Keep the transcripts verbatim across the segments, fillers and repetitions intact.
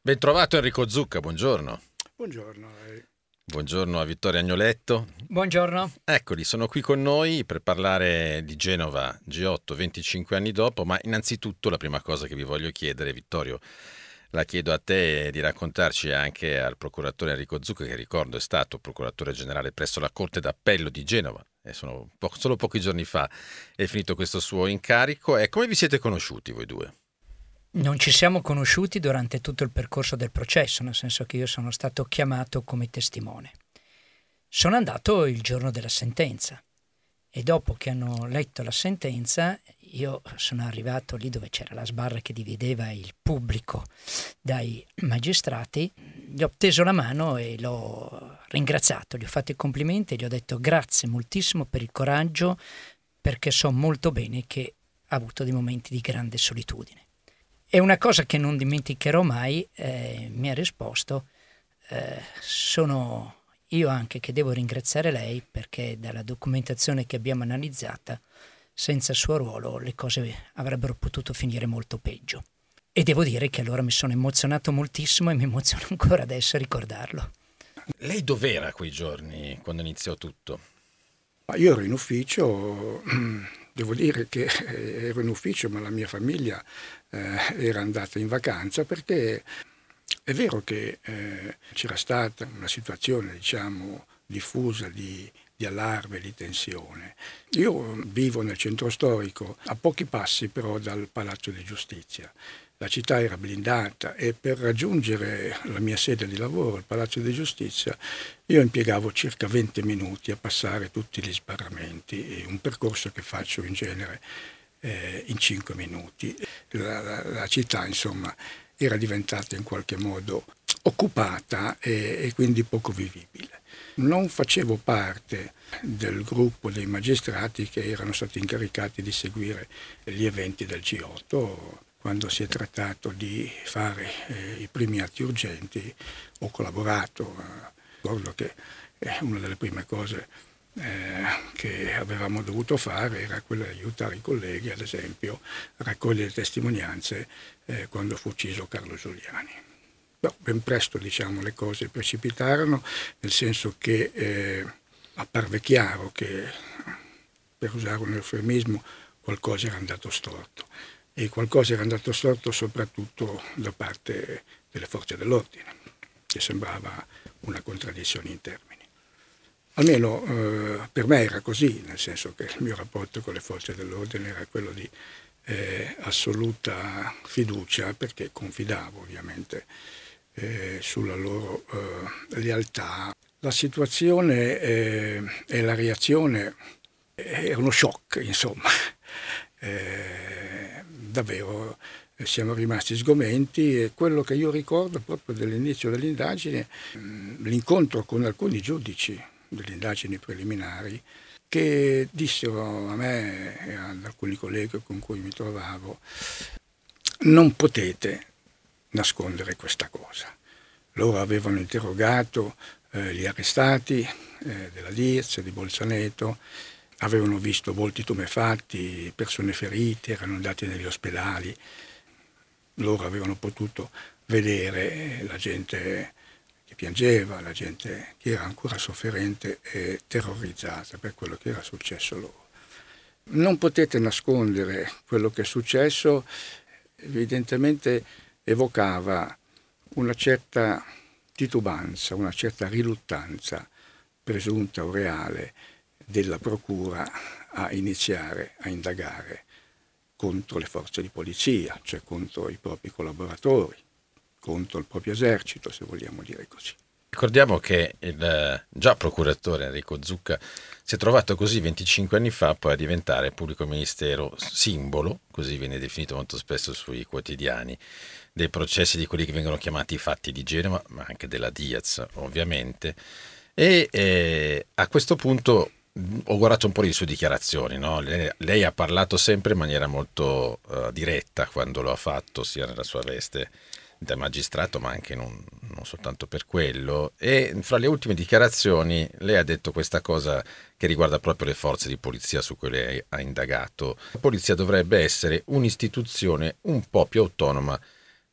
Bentrovato Enrico Zucca, buongiorno. Buongiorno a lei. Buongiorno a Vittorio Agnoletto. Buongiorno. Eccoli, sono qui con noi per parlare di Genova G otto venticinque anni dopo, ma innanzitutto la prima cosa che vi voglio chiedere, Vittorio, la chiedo a te di raccontarci anche al procuratore Enrico Zucca, che ricordo è stato procuratore generale presso la Corte d'Appello di Genova, e sono po- solo pochi giorni fa è finito questo suo incarico. E come vi siete conosciuti voi due? Non ci siamo conosciuti durante tutto il percorso del processo, nel senso che io sono stato chiamato come testimone. Sono andato il giorno della sentenza e dopo che hanno letto la sentenza io sono arrivato lì dove c'era la sbarra che divideva il pubblico dai magistrati, gli ho teso la mano e l'ho ringraziato, gli ho fatto i complimenti e gli ho detto grazie moltissimo per il coraggio, perché so molto bene che ha avuto dei momenti di grande solitudine. E una cosa che non dimenticherò mai, eh, mi ha risposto, eh, sono io anche che devo ringraziare lei, perché dalla documentazione che abbiamo analizzata, senza il suo ruolo le cose avrebbero potuto finire molto peggio. E devo dire che allora mi sono emozionato moltissimo e mi emoziona ancora adesso a ricordarlo. Lei dov'era quei giorni quando iniziò tutto? Io ero in ufficio, devo dire che ero in ufficio, ma la mia famiglia eh, era andata in vacanza, perché è vero che eh, c'era stata una situazione, diciamo, diffusa di, di allarme, di tensione. Io vivo nel centro storico, a pochi passi però dal Palazzo di Giustizia. La città era blindata e per raggiungere la mia sede di lavoro, il Palazzo di Giustizia, io impiegavo circa venti minuti a passare tutti gli sbarramenti, un percorso che faccio in genere eh, in cinque minuti. La, la, la città, insomma, era diventata in qualche modo occupata e, e quindi poco vivibile. Non facevo parte del gruppo dei magistrati che erano stati incaricati di seguire gli eventi del G otto. Quando si è trattato di fare eh, i primi atti urgenti ho collaborato. Ricordo che eh, una delle prime cose eh, che avevamo dovuto fare era quella di aiutare i colleghi, ad esempio, a raccogliere testimonianze eh, quando fu ucciso Carlo Giuliani. Però ben presto, diciamo, le cose precipitarono, nel senso che eh, apparve chiaro che, per usare un eufemismo, qualcosa era andato storto. E qualcosa era andato storto soprattutto da parte delle forze dell'ordine, che sembrava una contraddizione in termini. Almeno eh, per me era così, nel senso che il mio rapporto con le forze dell'ordine era quello di eh, assoluta fiducia, perché confidavo ovviamente eh, sulla loro eh, lealtà. La situazione eh, e la reazione è uno shock, insomma. Eh, davvero eh, siamo rimasti sgomenti, e quello che io ricordo proprio dall'inizio dell'indagine, mh, l'incontro con alcuni giudici delle indagini preliminari che dissero a me e ad alcuni colleghi con cui mi trovavo: non potete nascondere questa cosa. Loro avevano interrogato eh, gli arrestati eh, della Diez, di Bolzaneto, avevano visto volti tumefatti, persone ferite, erano andati negli ospedali. Loro avevano potuto vedere la gente che piangeva, la gente che era ancora sofferente e terrorizzata per quello che era successo loro. Non potete nascondere quello che è successo, evidentemente evocava una certa titubanza, una certa riluttanza, presunta o reale, della procura a iniziare a indagare contro le forze di polizia, cioè contro i propri collaboratori, contro il proprio esercito, se vogliamo dire così. Ricordiamo che il già procuratore Enrico Zucca si è trovato così venticinque anni fa poi a diventare pubblico ministero simbolo, così viene definito molto spesso sui quotidiani, dei processi di quelli che vengono chiamati i fatti di Genova, ma anche della Diaz ovviamente. E eh, a questo punto ho guardato un po' le sue dichiarazioni, no? Lei, lei ha parlato sempre in maniera molto uh, diretta quando lo ha fatto, sia nella sua veste da magistrato, ma anche non, non soltanto per quello. E fra le ultime dichiarazioni lei ha detto questa cosa che riguarda proprio le forze di polizia su cui lei ha indagato. La polizia dovrebbe essere un'istituzione un po' più autonoma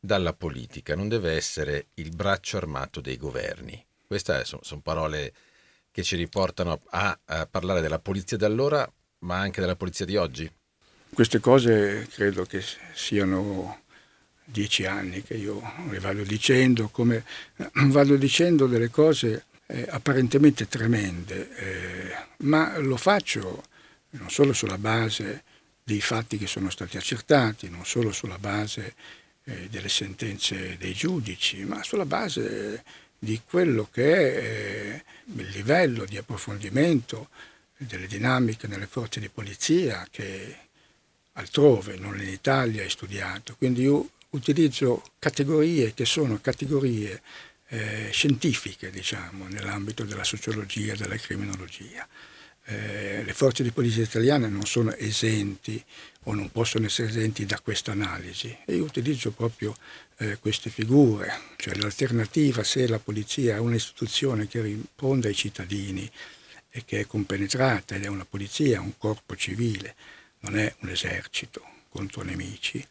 dalla politica, non deve essere il braccio armato dei governi. Queste sono, sono parole che ci riportano a, a parlare della polizia di allora, ma anche della polizia di oggi. Queste cose credo che siano dieci anni che io le vado dicendo, come vado dicendo delle cose eh, apparentemente tremende, eh, ma lo faccio non solo sulla base dei fatti che sono stati accertati, non solo sulla base eh, delle sentenze dei giudici, ma sulla base di quello che è eh, il livello di approfondimento delle dinamiche nelle forze di polizia che altrove, non in Italia, è studiato. Quindi io utilizzo categorie che sono categorie eh, scientifiche, diciamo, nell'ambito della sociologia e della criminologia. Eh, le forze di polizia italiane non sono esenti o non possono essere esenti da questa analisi e io utilizzo proprio eh, queste figure, cioè l'alternativa se la polizia è un'istituzione che risponde ai cittadini e che è compenetrata ed è una polizia, un corpo civile, non è un esercito contro nemici,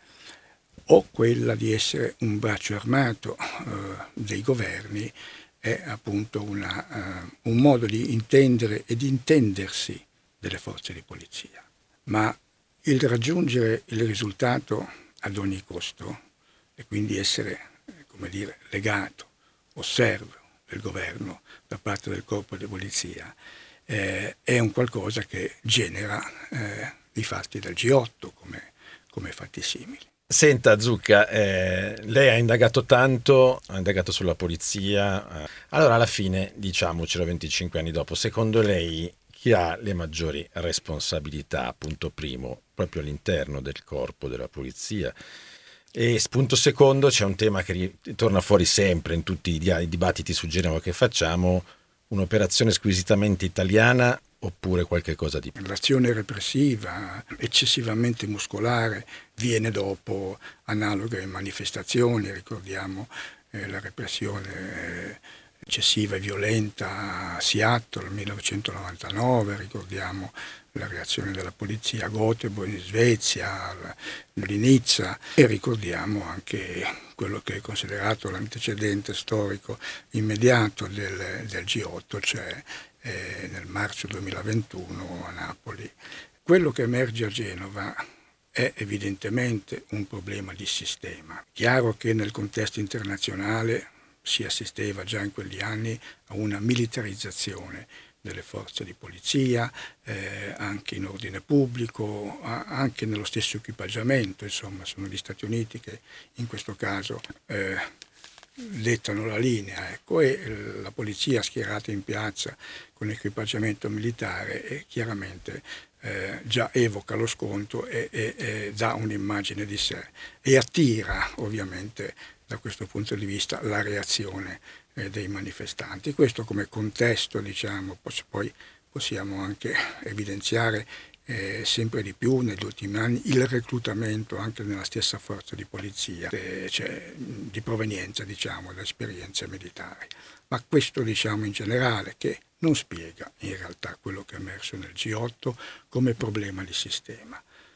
o quella di essere un braccio armato eh, dei governi è appunto una, uh, un modo di intendere e di intendersi delle forze di polizia. Ma il raggiungere il risultato ad ogni costo e quindi essere, come dire, legato o servo del governo da parte del corpo di polizia eh, è un qualcosa che genera eh, i fatti del G otto come, come fatti simili. Senta Zucca, eh, lei ha indagato tanto, ha indagato sulla polizia, eh. Allora alla fine, diciamocelo venticinque anni dopo, secondo lei chi ha le maggiori responsabilità, punto primo, proprio all'interno del corpo della polizia? E punto secondo, c'è un tema che torna fuori sempre in tutti i, di- i dibattiti su Genova che facciamo, un'operazione squisitamente italiana oppure qualche cosa di più? L'azione repressiva eccessivamente muscolare viene dopo analoghe manifestazioni, ricordiamo eh, la repressione eh, eccessiva e violenta a Seattle nel millenovecentonovantanove, ricordiamo la reazione della polizia a Göteborg in Svezia, di Nizza e ricordiamo anche quello che è considerato l'antecedente storico immediato del, del G otto, cioè Eh, nel marzo duemilaventuno a Napoli. Quello che emerge a Genova è evidentemente un problema di sistema. Chiaro che nel contesto internazionale si assisteva già in quegli anni a una militarizzazione delle forze di polizia, eh, anche in ordine pubblico, a, anche nello stesso equipaggiamento, insomma sono gli Stati Uniti che in questo caso eh, dettano la linea, ecco, e la polizia schierata in piazza con equipaggiamento militare e chiaramente eh, già evoca lo scontro e, e, e dà un'immagine di sé e attira ovviamente da questo punto di vista la reazione eh, dei manifestanti. Questo come contesto, diciamo, poi possiamo anche evidenziare Eh, sempre di più negli ultimi anni il reclutamento anche nella stessa forza di polizia, eh, cioè, di provenienza diciamo da esperienze militari. Ma questo diciamo in generale che non spiega in realtà quello che è emerso nel G otto come problema di sistema.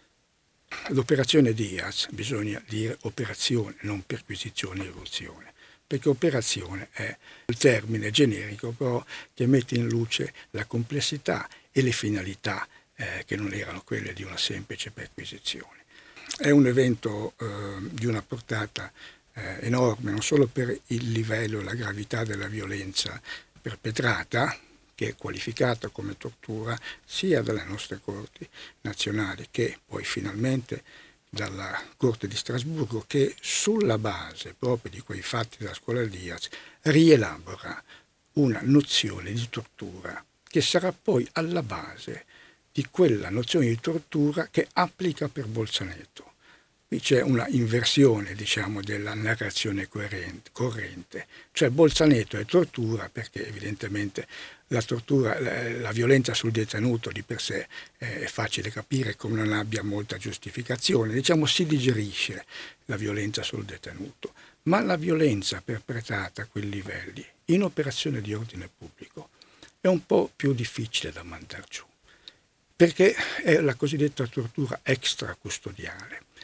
L'operazione Diaz, bisogna dire operazione, non perquisizione e eruzione, perché operazione è il termine generico però che mette in luce la complessità e le finalità Eh, che non erano quelle di una semplice perquisizione. È un evento eh, di una portata eh, enorme, non solo per il livello e la gravità della violenza perpetrata, che è qualificata come tortura sia dalle nostre corti nazionali che poi finalmente dalla Corte di Strasburgo, che sulla base proprio di quei fatti della scuola Diaz rielabora una nozione di tortura che sarà poi alla base di quella nozione di tortura che applica per Bolzaneto. Qui c'è una inversione, diciamo, della narrazione coerente, corrente, cioè Bolzaneto è tortura perché evidentemente la tortura, la, la violenza sul detenuto di per sé eh, è facile capire come non abbia molta giustificazione, diciamo si digerisce la violenza sul detenuto, ma la violenza perpetrata a quei livelli in operazione di ordine pubblico è un po' più difficile da mandar giù, perché è la cosiddetta tortura extracustodiale.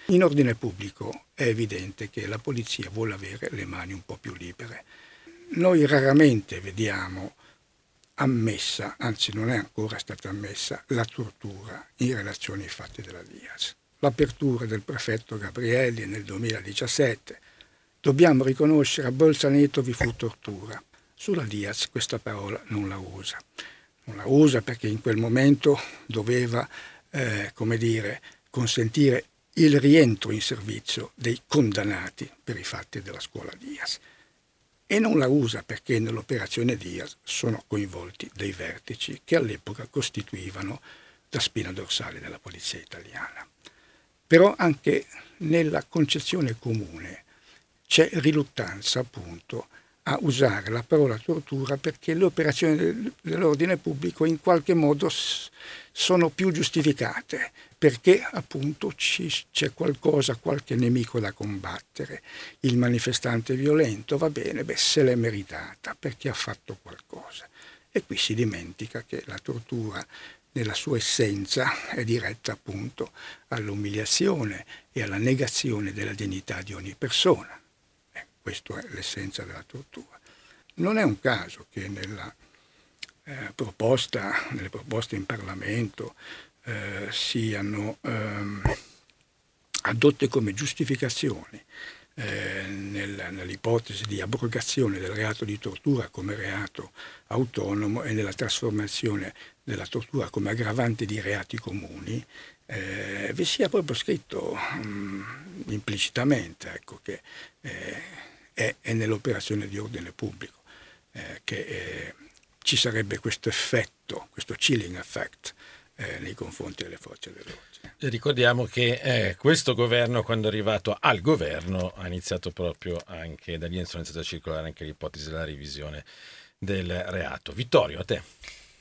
In ordine pubblico è evidente che la polizia vuole avere le mani un po' più libere. Noi raramente vediamo ammessa, anzi non è ancora stata ammessa, la tortura in relazione ai fatti della Diaz. L'apertura del prefetto Gabrielli nel duemiladiciassette, dobbiamo riconoscere a Bolzaneto vi fu tortura. Sulla Diaz questa parola non la usa. Non la usa perché in quel momento doveva, eh, come dire, consentire il rientro in servizio dei condannati per i fatti della scuola Diaz. E non la usa perché nell'operazione Diaz sono coinvolti dei vertici che all'epoca costituivano la spina dorsale della polizia italiana. Però anche nella concezione comune c'è riluttanza appunto a usare la parola tortura perché le operazioni dell'ordine pubblico in qualche modo sono più giustificate, perché appunto ci, c'è qualcosa, qualche nemico da combattere. Il manifestante violento, va bene, beh, se l'è meritata perché ha fatto qualcosa. E qui si dimentica che la tortura nella sua essenza è diretta appunto all'umiliazione e alla negazione della dignità di ogni persona. Questa è l'essenza della tortura. Non è un caso che nella, eh, proposta, nelle proposte in Parlamento eh, siano ehm, adotte come giustificazioni eh, nel, nell'ipotesi di abrogazione del reato di tortura come reato autonomo e nella trasformazione della tortura come aggravante di reati comuni, eh, vi sia proprio scritto um, implicitamente ecco, che eh, è, è nell'operazione di ordine pubblico eh, che eh, ci sarebbe questo effetto, questo chilling effect eh, nei confronti delle forze dell'ordine. Ricordiamo che eh, questo governo, quando è arrivato al governo, ha iniziato proprio anche, da lì sono iniziato a circolare anche l'ipotesi della revisione del reato. Vittorio, a te.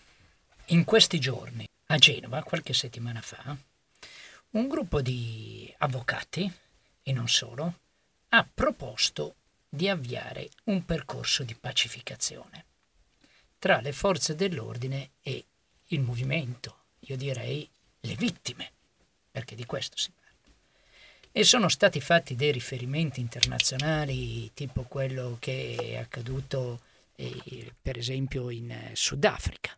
In questi giorni, a Genova, qualche settimana fa, un gruppo di avvocati, e non solo, ha proposto di avviare un percorso di pacificazione tra le forze dell'ordine e il movimento, io direi le vittime, perché di questo si parla. E sono stati fatti dei riferimenti internazionali, tipo quello che è accaduto eh, per esempio in eh, Sudafrica.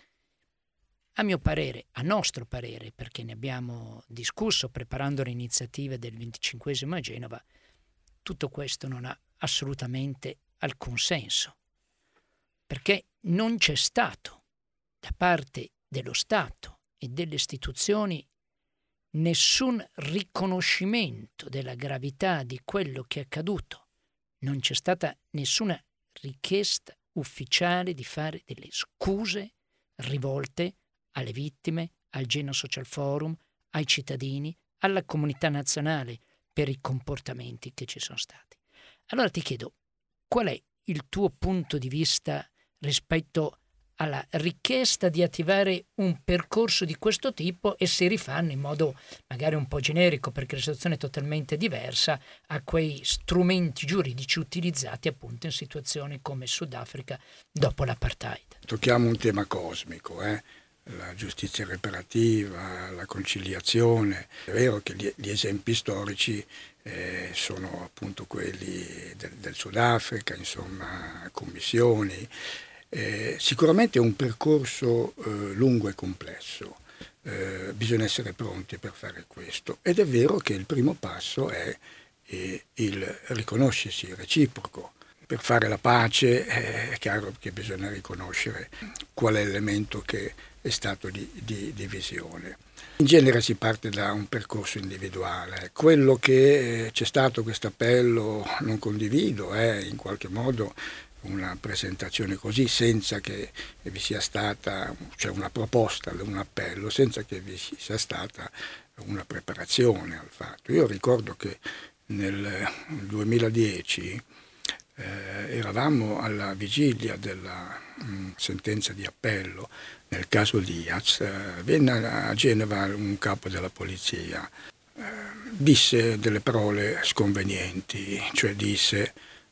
A mio parere, a nostro parere, perché ne abbiamo discusso preparando le iniziative del venticinquesimo a Genova, tutto questo non ha assolutamente alcun senso, perché non c'è stato da parte dello Stato e delle istituzioni nessun riconoscimento della gravità di quello che è accaduto, non c'è stata nessuna richiesta ufficiale di fare delle scuse rivolte alle vittime, al Genoa Social Forum, ai cittadini, alla comunità nazionale per i comportamenti che ci sono stati. Allora ti chiedo, qual è il tuo punto di vista rispetto alla richiesta di attivare un percorso di questo tipo e si rifanno in modo magari un po' generico, perché la situazione è totalmente diversa, a quei strumenti giuridici utilizzati appunto in situazioni come Sudafrica dopo l'apartheid? Tocchiamo un tema cosmico, eh? La giustizia riparativa, la conciliazione. È vero che gli, gli esempi storici eh, sono appunto quelli del, del Sudafrica, insomma, commissioni. Eh, sicuramente è un percorso eh, lungo e complesso, eh, bisogna essere pronti per fare questo, ed è vero che il primo passo è eh, il riconoscersi reciproco. Per fare la pace eh, è chiaro che bisogna riconoscere qual è l'elemento che è stato di, di divisione. In genere si parte da un percorso individuale. Quello che eh, c'è stato questo appello non condivido è in qualche modo una presentazione così, senza che vi sia stata, cioè una proposta, un appello, senza che vi sia stata una preparazione al fatto. Io ricordo che nel duemiladieci eh, eravamo alla vigilia della mh, sentenza di appello nel caso Diaz. Eh, venne a Genova un capo della polizia, eh, disse delle parole sconvenienti, cioè disse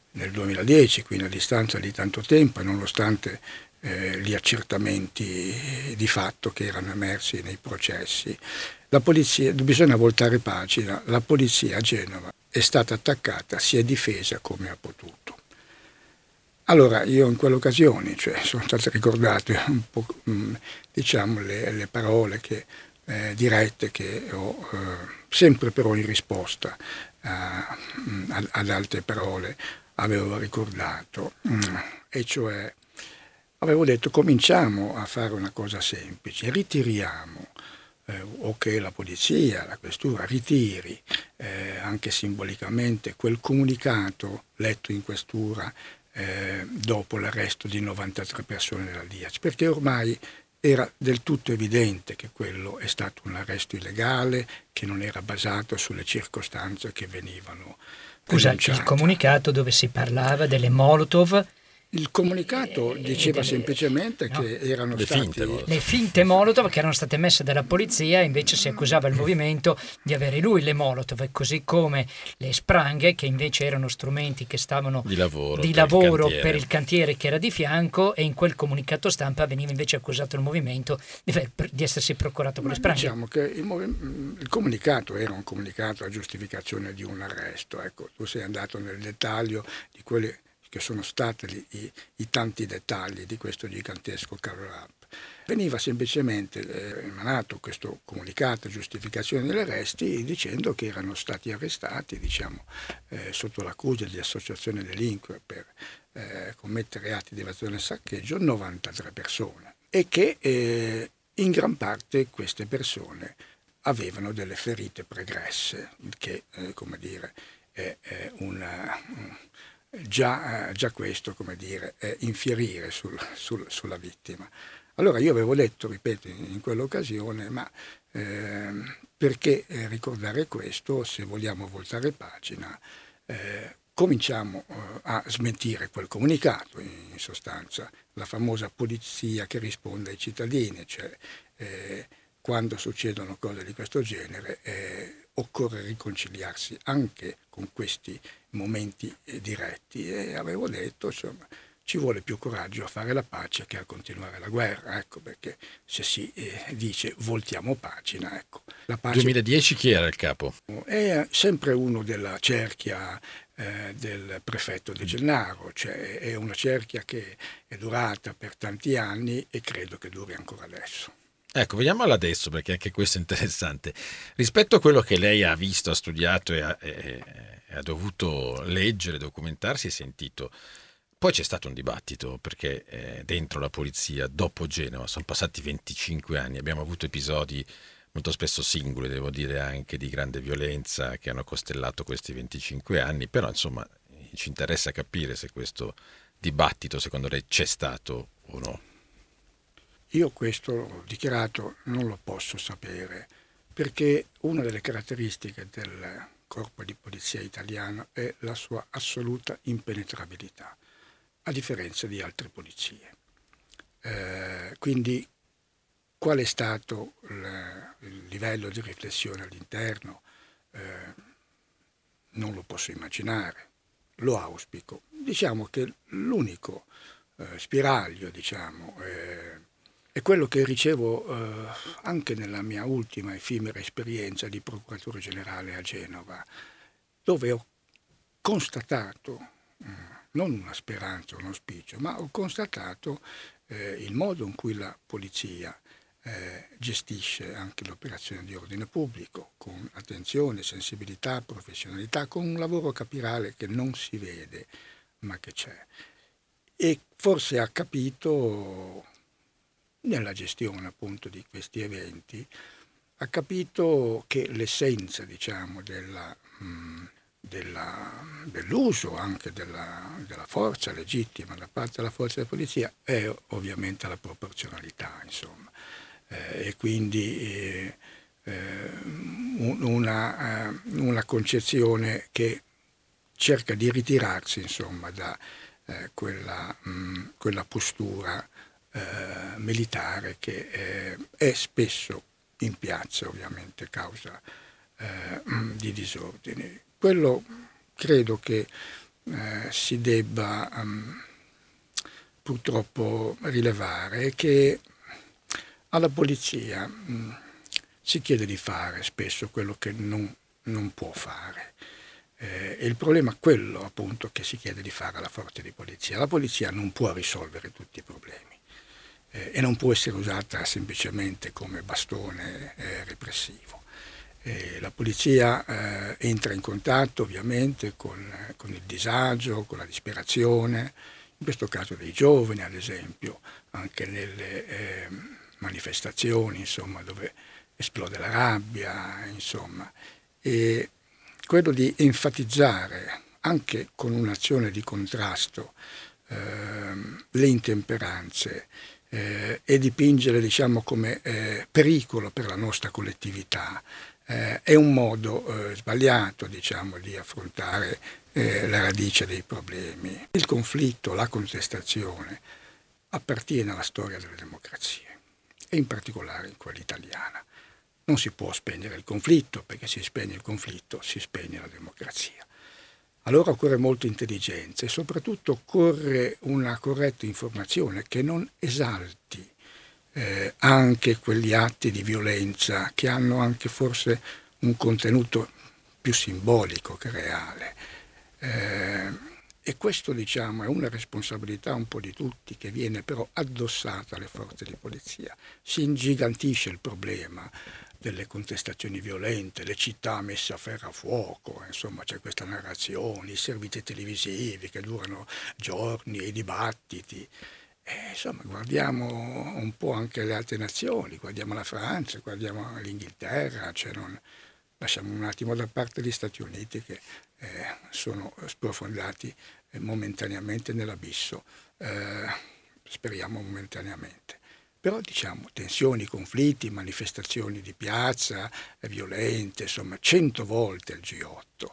nel duemiladieci, quindi a distanza di tanto tempo, nonostante eh, gli accertamenti di fatto che erano emersi nei processi. La polizia, bisogna voltare pagina, la polizia a Genova è stata attaccata, si è difesa come ha potuto. Allora io in quell'occasione, cioè, sono state ricordate un po' diciamo le, le parole che, eh, dirette che ho eh, sempre però in risposta a, ad, ad altre parole avevo ricordato, e cioè avevo detto cominciamo a fare una cosa semplice, ritiriamo eh, o che la polizia, la questura ritiri eh, anche simbolicamente quel comunicato letto in questura eh, dopo l'arresto di novantatré persone della Diaz, perché ormai era del tutto evidente che quello è stato un arresto illegale, che non era basato sulle circostanze che venivano Scusa, denunciate. il comunicato dove si parlava delle Molotov. Il comunicato e, diceva e delle, semplicemente no, che erano le stati finte, le finte Molotov che erano state messe dalla polizia, invece si accusava il movimento di avere lui le Molotov, così come le spranghe che invece erano strumenti che stavano di lavoro, di per, lavoro il per il cantiere che era di fianco, e in quel comunicato stampa veniva invece accusato il movimento di, di essersi procurato con le spranghe. Diciamo che il, il comunicato era un comunicato a giustificazione di un arresto. Ecco, tu sei andato nel dettaglio di quelli che sono stati i, i tanti dettagli di questo gigantesco cover-up. Veniva semplicemente eh, emanato questo comunicato a giustificazione degli arresti dicendo che erano stati arrestati, diciamo, eh, sotto l'accusa di associazione delinque per eh, commettere atti di evasione e saccheggio novantatré persone, e che eh, in gran parte queste persone avevano delle ferite pregresse, che, eh, come dire, è, è una... Già, già questo, come dire, è infierire sul, sul, sulla vittima. Allora io avevo detto, ripeto, in, in quell'occasione, ma eh, perché ricordare questo se vogliamo voltare pagina? Eh, cominciamo eh, a smentire quel comunicato, in, in sostanza, la famosa polizia che risponde ai cittadini, cioè eh, quando succedono cose di questo genere eh, occorre riconciliarsi anche con questi momenti eh, diretti, e avevo detto insomma ci vuole più coraggio a fare la pace che a continuare la guerra, ecco perché se si eh, dice voltiamo pagina, ecco. La pace duemiladieci chi era il capo? è sempre uno della cerchia eh, del prefetto De Gennaro, cioè è una cerchia che è durata per tanti anni e credo che duri ancora adesso. Ecco, vediamola adesso perché anche questo è interessante. Rispetto a quello che lei ha visto, ha studiato e ha, e, e ha dovuto leggere, documentarsi e sentito, poi c'è stato un dibattito perché eh, dentro la polizia, dopo Genova, sono passati venticinque anni, abbiamo avuto episodi molto spesso singoli, devo dire anche di grande violenza che hanno costellato questi venticinque anni, però insomma ci interessa capire se questo dibattito secondo lei c'è stato o no. Io questo l'ho dichiarato, non lo posso sapere, perché una delle caratteristiche del corpo di polizia italiano è la sua assoluta impenetrabilità, a differenza di altre polizie. Eh, quindi qual è stato il, il livello di riflessione all'interno? Eh, non lo posso immaginare, lo auspico. Diciamo che l'unico eh, spiraglio, diciamo, eh, è quello che ricevo eh, anche nella mia ultima effimera esperienza di procuratore generale a Genova, dove ho constatato, eh, non una speranza, un auspicio, ma ho constatato eh, il modo in cui la polizia eh, gestisce anche l'operazione di ordine pubblico, con attenzione, sensibilità, professionalità, con un lavoro capillare che non si vede, ma che c'è. E forse ha capito, nella gestione appunto di questi eventi, ha capito che l'essenza, diciamo, della, mh, della, dell'uso anche della, della forza legittima da parte della forza di polizia è ovviamente la proporzionalità, insomma, eh, e quindi eh, eh, una, eh, una concezione che cerca di ritirarsi, insomma, da eh, quella, mh, quella postura Eh, militare che eh, è spesso in piazza, ovviamente causa eh, di disordini. Quello credo che eh, si debba um, purtroppo rilevare è che alla polizia mh, si chiede di fare spesso quello che non, non può fare. Eh, e il problema è quello appunto che si chiede di fare alla forza di polizia. La polizia non può risolvere tutti i problemi eh, e non può essere usata semplicemente come bastone eh, repressivo. Eh, la polizia eh, entra in contatto ovviamente con, con il disagio, con la disperazione, in questo caso dei giovani ad esempio, anche nelle eh, manifestazioni insomma, dove esplode la rabbia, insomma. E quello di enfatizzare anche con un'azione di contrasto eh, le intemperanze eh, e dipingere diciamo, come eh, pericolo per la nostra collettività eh, è un modo eh, sbagliato diciamo, di affrontare eh, la radice dei problemi. Il conflitto, la contestazione appartiene alla storia delle democrazie e in particolare in quella italiana. Non si può spegnere il conflitto, perché se si spegne il conflitto si spegne la democrazia. Allora occorre molta intelligenza e soprattutto occorre una corretta informazione che non esalti eh, anche quegli atti di violenza che hanno anche forse un contenuto più simbolico che reale. Eh, e questo diciamo è una responsabilità un po' di tutti che viene però addossata alle forze di polizia. Si ingigantisce il problema delle contestazioni violente, le città messe a ferro a fuoco, insomma c'è questa narrazione, i servizi televisivi che durano giorni, i dibattiti. E, insomma guardiamo un po' anche le altre nazioni, guardiamo la Francia, guardiamo l'Inghilterra, cioè non, lasciamo un attimo da parte gli Stati Uniti che eh, sono sprofondati eh, momentaneamente nell'abisso, eh, speriamo momentaneamente. Però diciamo tensioni, conflitti, manifestazioni di piazza, eh, violente, insomma cento volte il G otto.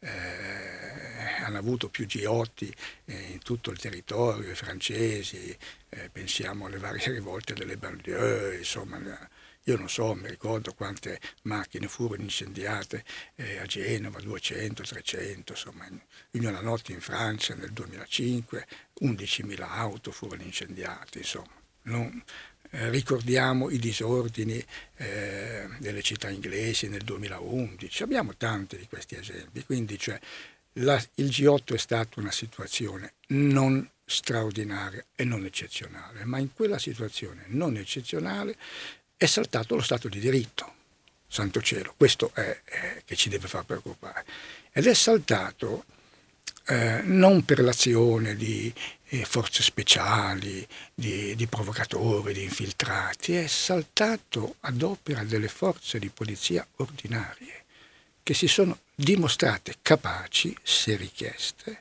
Eh, hanno avuto più G otto eh, in tutto il territorio, i francesi, eh, pensiamo alle varie rivolte delle banlieue, insomma io non so, mi ricordo quante macchine furono incendiate eh, a Genova, duecento, trecento, insomma in, in una notte in Francia nel duemilacinque undicimila auto furono incendiate, insomma. Non, Eh, ricordiamo i disordini eh, delle città inglesi nel duemilaundici, abbiamo tanti di questi esempi, quindi cioè, la, il G otto è stata una situazione non straordinaria e non eccezionale, ma in quella situazione non eccezionale è saltato lo Stato di diritto, santo cielo, questo è, è che ci deve far preoccupare, ed è saltato eh, non per l'azione di eh, forze speciali, di, di provocatori, di infiltrati, è saltato ad opera delle forze di polizia ordinarie che si sono dimostrate capaci, se richieste,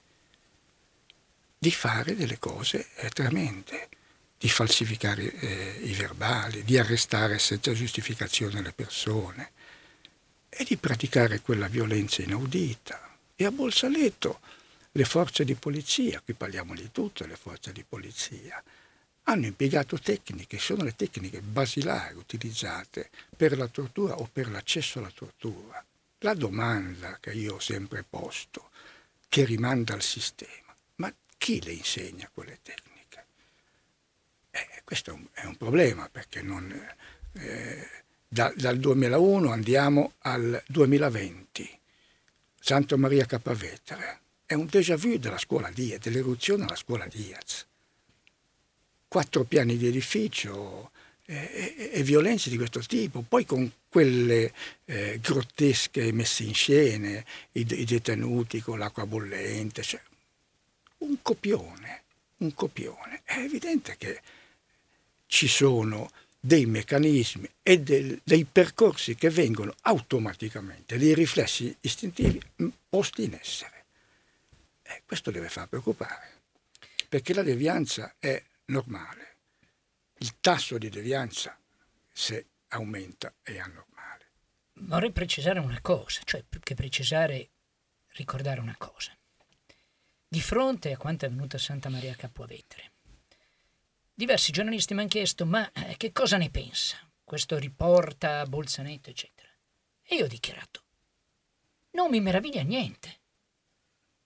di fare delle cose eh, tremende, di falsificare eh, i verbali, di arrestare senza giustificazione le persone e di praticare quella violenza inaudita. E a Bolzaletto le forze di polizia, qui parliamo di tutte le forze di polizia, hanno impiegato tecniche, sono le tecniche basilari utilizzate per la tortura o per l'accesso alla tortura. La domanda che io ho sempre posto, che rimanda al sistema, ma chi le insegna quelle tecniche? Eh, questo è un, è un problema, perché non, eh, da, dal duemilauno andiamo al duemilaventi, Santa Maria Capua Vetere. È un déjà vu della scuola Diaz, dell'eruzione alla scuola Diaz. Quattro piani di edificio e, e, e violenze di questo tipo, poi con quelle eh, grottesche messe in scena, i, i detenuti con l'acqua bollente, cioè un copione, un copione. È evidente che ci sono dei meccanismi e del, dei percorsi che vengono automaticamente, dei riflessi istintivi posti in essere. Eh, questo deve far preoccupare, perché la devianza è normale. Il tasso di devianza, se aumenta, è anormale. Vorrei precisare una cosa, cioè più che precisare, ricordare una cosa. Di fronte a quanto è avvenuto a Santa Maria Capua Vetere, diversi giornalisti mi hanno chiesto, ma eh, che cosa ne pensa? Questo riporta Bolzaletto, eccetera. E io ho dichiarato, non mi meraviglia niente.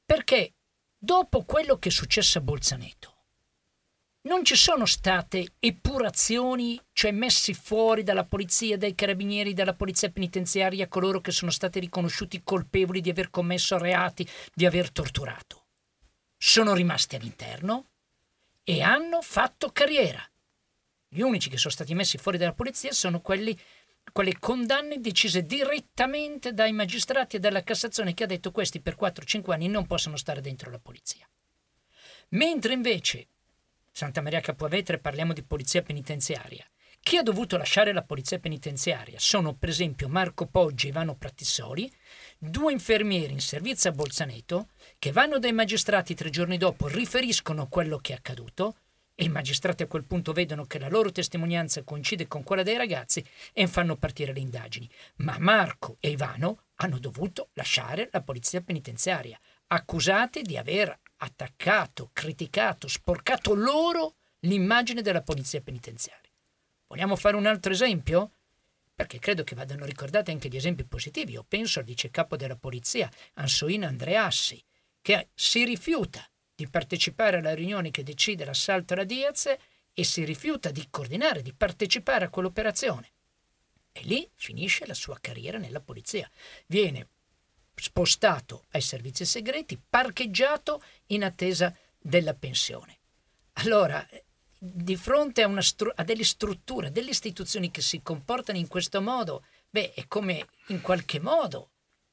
Perché dopo quello che è successo a Bolzaneto, non ci sono state epurazioni, cioè messi fuori dalla polizia, dai carabinieri, dalla polizia penitenziaria, coloro che sono stati riconosciuti colpevoli di aver commesso reati, di aver torturato. Sono rimasti all'interno e hanno fatto carriera. Gli unici che sono stati messi fuori dalla polizia sono quelli, quelle condanne decise direttamente dai magistrati e dalla Cassazione, che ha detto questi per quattro cinque anni non possono stare dentro la polizia. Mentre invece Santa Maria Capua Vetere, parliamo di polizia penitenziaria. Chi ha dovuto lasciare la polizia penitenziaria sono per esempio Marco Poggi e Ivano Prattissoli, due infermieri in servizio a Bolzaneto, che vanno dai magistrati tre giorni dopo, riferiscono quello che è accaduto, e i magistrati a quel punto vedono che la loro testimonianza coincide con quella dei ragazzi e fanno partire le indagini. Ma Marco e Ivano hanno dovuto lasciare la polizia penitenziaria, accusati di aver attaccato, criticato, sporcato loro l'immagine della polizia penitenziaria. Vogliamo fare un altro esempio? Perché credo che vadano ricordati anche gli esempi positivi. Io penso al vicecapo della polizia, Ansoina Andreassi, che si rifiuta di partecipare alla riunione che decide l'assalto alla Diaz e si rifiuta di coordinare, di partecipare a quell'operazione. E lì finisce la sua carriera nella polizia. Viene spostato ai servizi segreti, parcheggiato in attesa della pensione. Allora, di fronte a, una stru- a delle strutture, delle istituzioni che si comportano in questo modo, beh, è come in qualche modo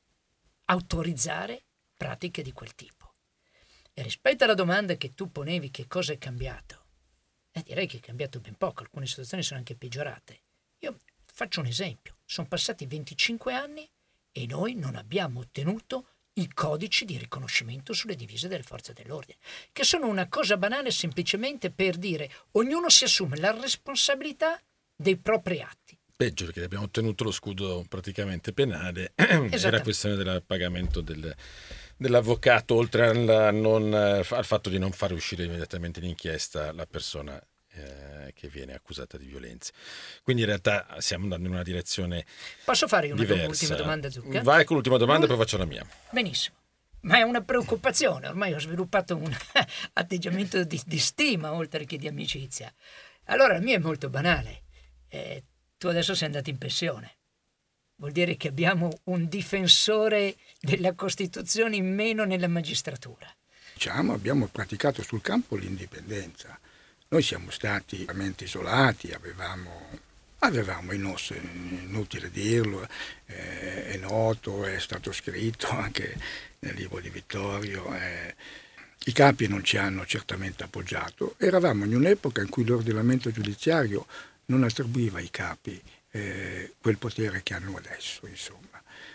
autorizzare pratiche di quel tipo. E rispetto alla domanda che tu ponevi, che cosa è cambiato? Eh, direi che è cambiato ben poco, alcune situazioni sono anche peggiorate. Io faccio un esempio, sono passati venticinque anni e noi non abbiamo ottenuto i codici di riconoscimento sulle divise delle forze dell'ordine, che sono una cosa banale semplicemente per dire ognuno si assume la responsabilità dei propri atti. Peggio, perché abbiamo ottenuto lo scudo praticamente penale, era questione del pagamento del, dell'avvocato, oltre al, non, al fatto di non fare uscire immediatamente in inchiesta la persona Eh, che viene accusata di violenza. Quindi in realtà stiamo andando in una direzione Posso fare una diversa. Ultima domanda, Zucca? Vai con l'ultima domanda, poi faccio la mia. Benissimo. Ma è una preoccupazione, ormai ho sviluppato un atteggiamento di, di stima oltre che di amicizia. Allora il mio è molto banale. Eh, tu adesso sei andato in pensione. Vuol dire che abbiamo un difensore della Costituzione in meno nella magistratura. Diciamo, abbiamo praticato sul campo l'indipendenza. Noi siamo stati veramente isolati, avevamo, avevamo i nostri, inutile dirlo, eh, è noto, è stato scritto anche nel libro di Vittorio, eh, i capi non ci hanno certamente appoggiato. Eravamo in un'epoca in cui l'ordinamento giudiziario non attribuiva ai capi eh, quel potere che hanno adesso, insomma.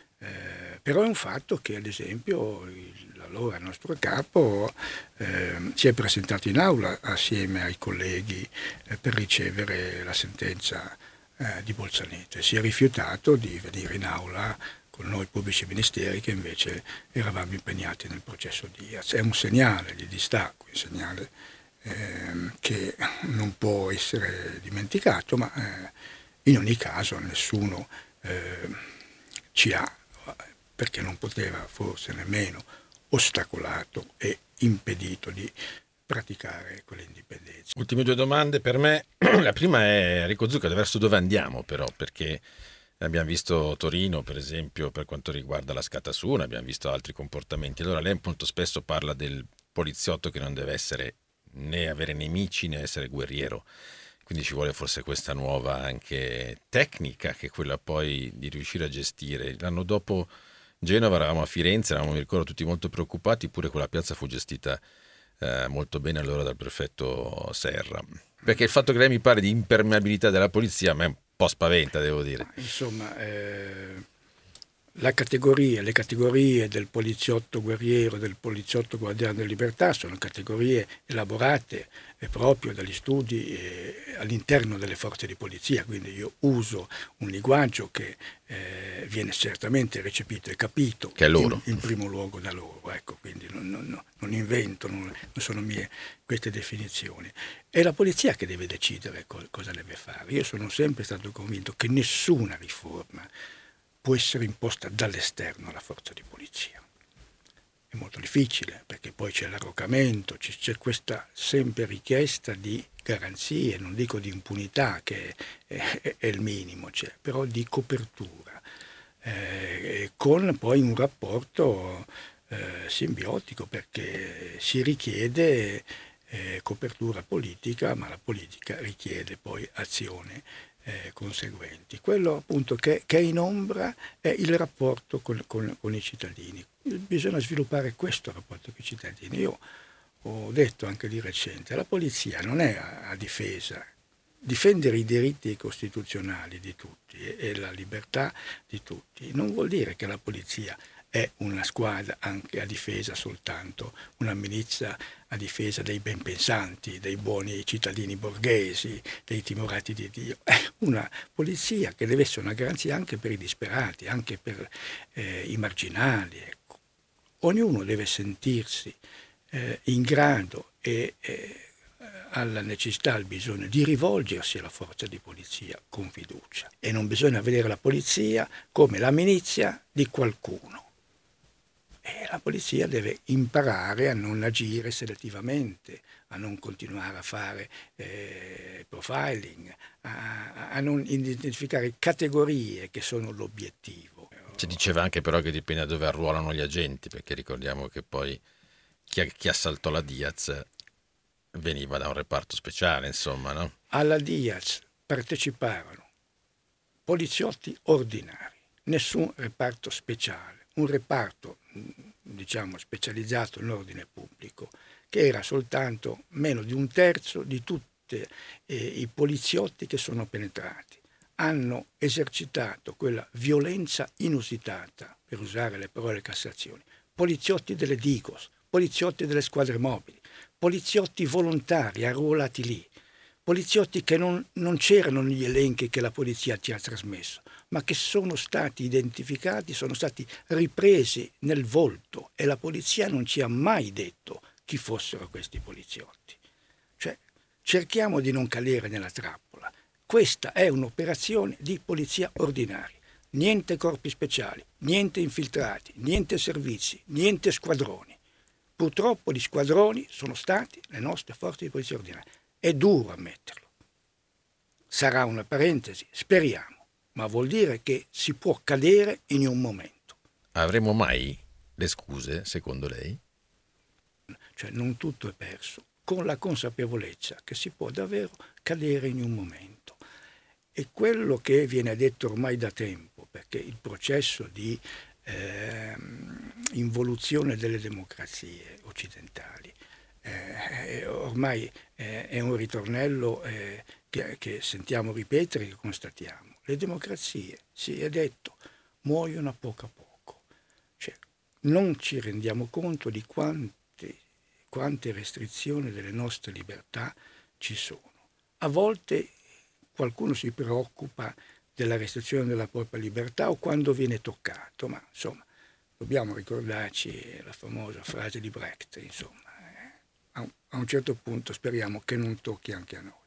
Eh, però è un fatto che ad esempio l'allora nostro capo eh, si è presentato in aula assieme ai colleghi eh, per ricevere la sentenza eh, di Bolzaneto e si è rifiutato di venire in aula con noi pubblici ministeri che invece eravamo impegnati nel processo Diaz. È un segnale di distacco, un segnale eh, che non può essere dimenticato, ma eh, in ogni caso nessuno eh, ci ha, perché non poteva forse nemmeno ostacolato e impedito di praticare quell'indipendenza. Ultime due domande per me. La prima è, Enrico Zucca, verso dove andiamo però? Perché abbiamo visto Torino, per esempio, per quanto riguarda la scatasuna, abbiamo visto altri comportamenti. Allora lei molto spesso parla del poliziotto che non deve essere né avere nemici né essere guerriero. Quindi ci vuole forse questa nuova anche tecnica, che è quella poi di riuscire a gestire. L'anno dopo Genova eravamo a Firenze, eravamo, mi ricordo, tutti molto preoccupati, pure quella piazza fu gestita eh, molto bene allora dal prefetto Serra. Perché il fatto che lei mi parli di impermeabilità della polizia a me un po' spaventa, devo dire. Insomma, eh, la categoria, le categorie del poliziotto guerriero, del poliziotto guardiano della libertà sono categorie elaborate eh, proprio dagli studi eh, all'interno delle forze di polizia, quindi io uso un linguaggio che eh, viene certamente recepito e capito che è loro. In, in primo luogo da loro, ecco, quindi non, non, non invento, non, non sono mie queste definizioni. È la polizia che deve decidere co- cosa deve fare. Io sono sempre stato convinto che nessuna riforma può essere imposta dall'esterno alla forza di polizia. molto difficile, perché poi c'è l'arroccamento, c'è, c'è questa sempre richiesta di garanzie, non dico di impunità che è, è, è il minimo, c'è, però di copertura, eh, con poi un rapporto eh, simbiotico, perché si richiede eh, copertura politica, ma la politica richiede poi azione eh, conseguenti. Quello appunto che, che è in ombra è il rapporto con, con, con i cittadini. Bisogna sviluppare questo rapporto con i cittadini. Io ho detto anche di recente, la polizia non è a, a difesa, difendere i diritti costituzionali di tutti e, e la libertà di tutti non vuol dire che la polizia è una squadra anche a difesa soltanto, una milizia a difesa dei ben pensanti, dei buoni cittadini borghesi, dei timorati di Dio. È una polizia che deve essere una garanzia anche per i disperati, anche per eh, i marginali. Ecco. Ognuno deve sentirsi eh, in grado e eh, alla necessità, al bisogno di rivolgersi alla forza di polizia con fiducia. E non bisogna vedere la polizia come la milizia di qualcuno. E la polizia deve imparare a non agire selettivamente, a non continuare a fare eh, profiling, a, a non identificare categorie che sono l'obiettivo. Si diceva anche però che dipende da dove arruolano gli agenti, perché ricordiamo che poi chi, chi assaltò la Diaz veniva da un reparto speciale, insomma, no? Alla Diaz parteciparono poliziotti ordinari, nessun reparto speciale. Un reparto, diciamo, specializzato nell'ordine pubblico, che era soltanto meno di un terzo di tutti eh, i poliziotti che sono penetrati. Hanno esercitato quella violenza inusitata, per usare le parole Cassazioni, poliziotti delle Digos, poliziotti delle squadre mobili, poliziotti volontari arruolati lì, poliziotti che non, non c'erano negli elenchi che la polizia ti ha trasmesso, ma che sono stati identificati, sono stati ripresi nel volto e la polizia non ci ha mai detto chi fossero questi poliziotti. Cioè, cerchiamo di non cadere nella trappola. Questa è un'operazione di polizia ordinaria. Niente corpi speciali, niente infiltrati, niente servizi, niente squadroni. Purtroppo gli squadroni sono stati le nostre forze di polizia ordinaria. È duro ammetterlo. Sarà una parentesi, speriamo. Ma vuol dire che si può cadere in un momento. Avremo mai le scuse, secondo lei? Cioè non tutto è perso, con la consapevolezza che si può davvero cadere in un momento. E quello che viene detto ormai da tempo, perché il processo di eh, involuzione delle democrazie occidentali eh, ormai eh, è un ritornello eh, che, che sentiamo ripetere e che constatiamo. Le democrazie, si è detto, muoiono a poco a poco. Cioè, non ci rendiamo conto di quante, quante restrizioni delle nostre libertà ci sono. A volte qualcuno si preoccupa della restrizione della propria libertà o quando viene toccato, ma insomma, dobbiamo ricordarci la famosa frase di Brecht, insomma, eh, a, un, a un certo punto speriamo che non tocchi anche a noi.